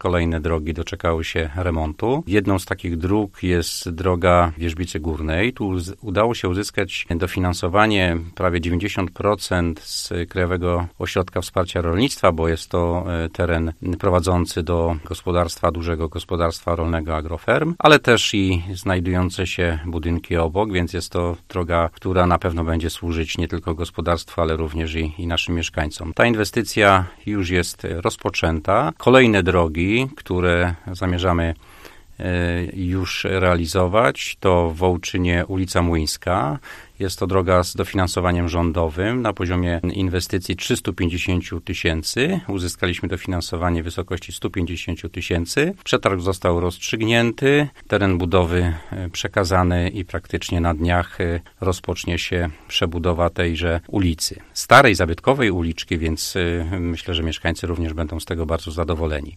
kolejne drogi doczekały się remontu. Jedną z takich dróg jest droga Wierzbicy Górnej. Tu udało się uzyskać dofinansowanie prawie 90% z Krajowego Ośrodka Wsparcia Rolnictwa, bo jest to teren prowadzący do dużego gospodarstwa rolnego Agroferm, ale też i znajdujące się budynki obok, więc jest to droga, która na pewno będzie służyć nie tylko gospodarstwu, ale również i naszym mieszkańcom. Ta inwestycja już jest rozpoczęta. Kolejne drogi, które zamierzamy już realizować, to w Wołczynie ulica Młyńska. Jest to droga z dofinansowaniem rządowym na poziomie inwestycji 350 000. Uzyskaliśmy dofinansowanie w wysokości 150 000. Przetarg został rozstrzygnięty, teren budowy przekazany i praktycznie na dniach rozpocznie się przebudowa tejże ulicy. Starej, zabytkowej uliczki, więc myślę, że mieszkańcy również będą z tego bardzo zadowoleni.